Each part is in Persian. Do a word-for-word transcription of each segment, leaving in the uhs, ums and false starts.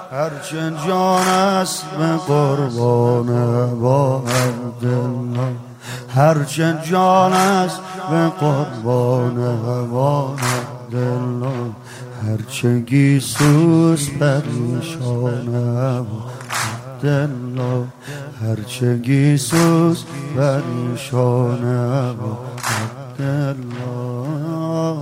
هرچه جان است به قربان با عبدالله، هرچه جان است به قربان با عبدالله، هرچه گیسوس پریشان با عبدالله، هرچه گیسوس پریشان با عبدالله.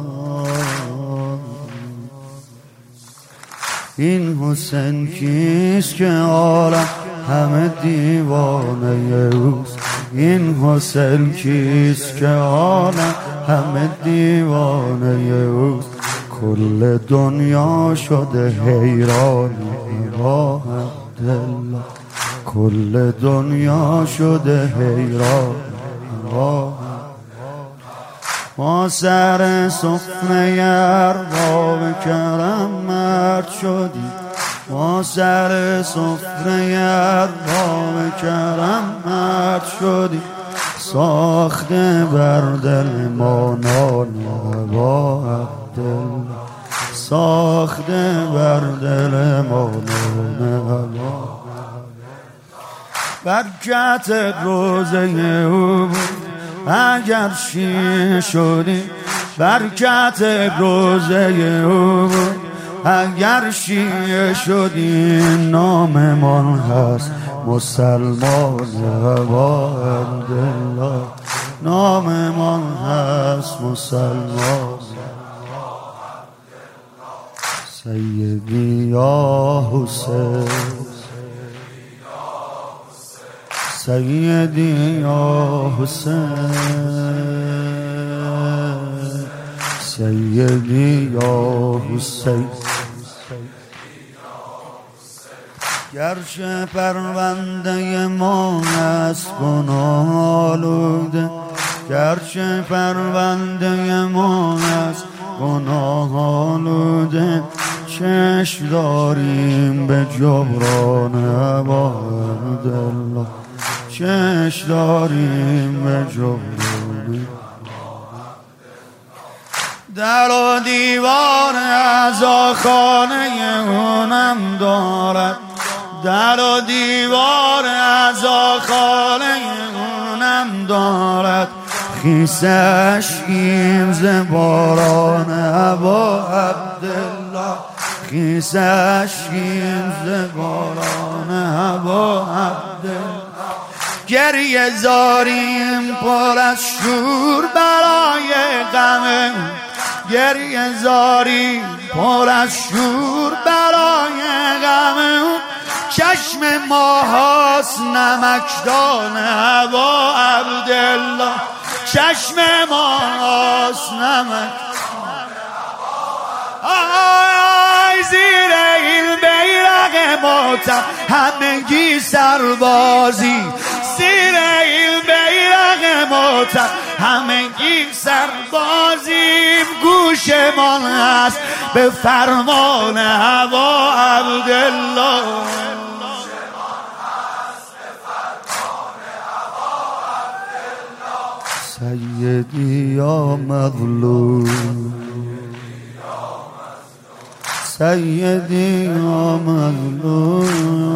این حسین کیست که عالم همه دیوانه اوست؟ این حسین کیست که عالم همه دیوانه اوست؟ کل دنیا شده حیران با عبدالله، کل دنیا شده حیران با ما سر سفره ارباب کرم مرد شدی، ما سر سفره ارباب کرم مرد شدی، ساخته بر دل ما نان با عبدالله، ساخته بر دل ما نان با برکت روزه او اگر شیعه شدی، برکت روزه او اگر شیعه شدی، ناممان هست مسلمان با عبدالله، ناممان هست مسلمان. سیدی یا حسین، سیدی یا حسین، سیدی یا حسین. گرچه پرونده ما است گناه آلوده، گرچه پرونده ما است گناه آلوده، چشم داریم به جبران با عبدالله، چشم داریم به جبران. در و دیوار عزاخانه اونم دارد، در و دیوار عزاخانه اونم دارد، خیسش این ز باران ابا عبدالله، خیسش این ز باران ابا عبدالله. گریه زاریم پر از شور برای غم، گریه زاریم پر از شور برای غم، چشم ما هاست نمکدان ابا عبدالله، چشم ما هاست نمکدان آی زیر این بیرق موتم همگی سربازی، زیر این بیرق موتم همگی سربازیم، گوشمان هست به فرمان ابا عبدالله، سیدی یا مظلوم، سیدی یا مظلوم،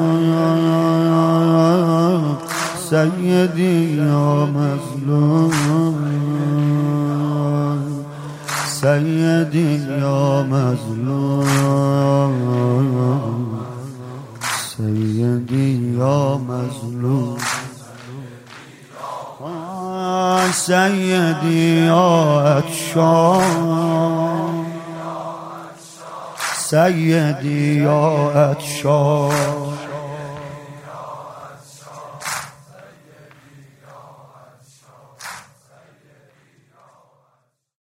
سیدی یا مظلوم، سیدی یا مظلوم، سیدی یا مظلوم، سیدی یا عطشان، سیدی یا عطشان.